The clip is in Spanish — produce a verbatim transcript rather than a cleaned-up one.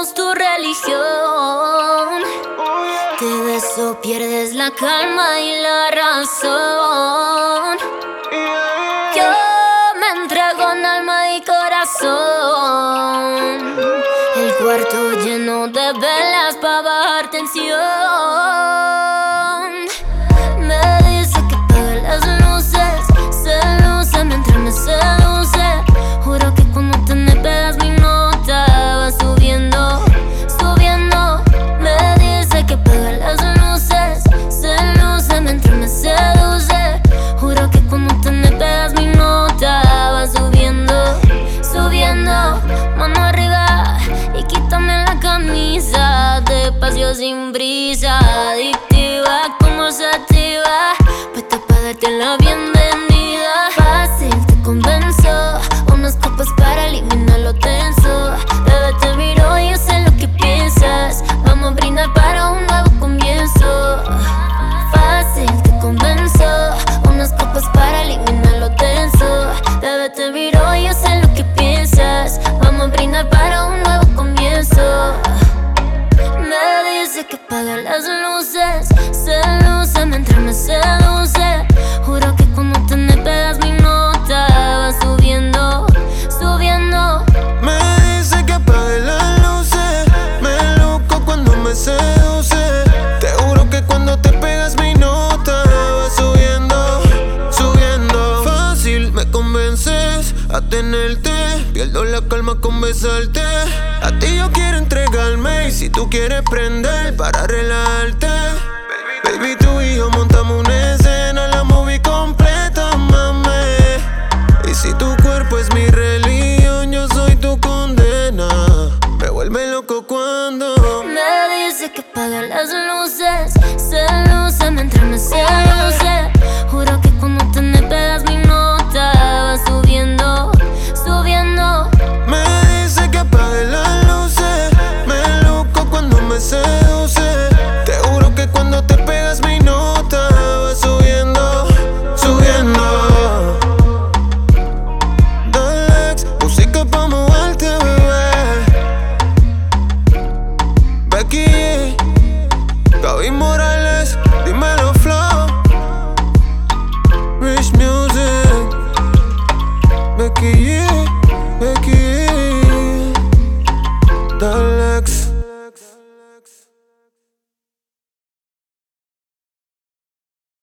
somos tu religión. Te beso, pierdes la calma y la razón. Yo me entrego en alma y corazón. El cuarto lleno de velas para bajar tensión. Me dice que apague las luces, se luce mientras me seduce. Juro que cuando te me pegas mi nota va subiendo, subiendo. Me dice que apague las luces, se luce mientras me seduce. Juro que cuando te me pegas mi nota va subiendo, subiendo. Mano arriba y quítame la camisa, despacio sin brisa, adictiva como sativa, puesta para darte la bienvenida. Fácil, te convenzo, unas copas para eliminar lo tenso. Bebé, te miro y yo sé lo que piensas, vamos a brindar para un nuevo comienzo. Fácil, te convenzo, unas copas para eliminar lo tenso. Bebé, te miro y yo sé lo que piensas, vamos a brindar para un nuevo comienzo. Me dice que apague las luces, se luce mientras me seduce. Juro que cuando te me pegas mi nota va subiendo, subiendo. Me dice que apague las luces, me loco cuando me seduce. Te juro que cuando te pegas mi nota va subiendo, subiendo. Fácil, me convences a tenerte, pierdo la calma con besarte. A ti yo quiero entregarme y si tú quieres prender para relajarte, baby, tú y yo montamos un